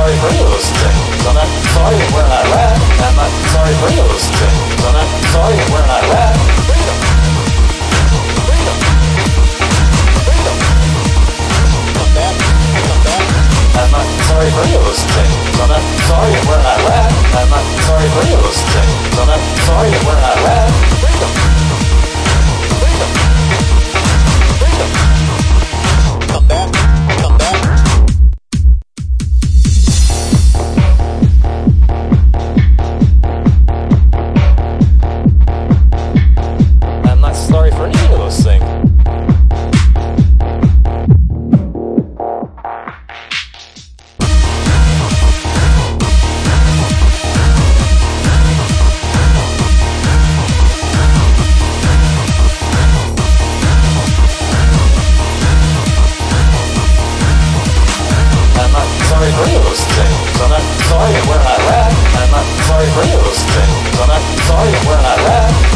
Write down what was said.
sorry for those things. I'm not sorry that we're not rad. I'm not sorry for those things. I'm not sorry that we're not rad. Freedom. Freedom. Freedom. Come back. Come back. I'm not sorry for those things. I'm not sorry that we're not rad. I'm not sorry for those things. I'm not sorry that we're not rad. Freedom. Freedom. Freedom. Come back. Come back. I'm not sorry for any of those things. Sorry for any of those things. I'm not sorry that we're not rad. I'm not sorry for any of those things. I'm not sorry that we're not rad.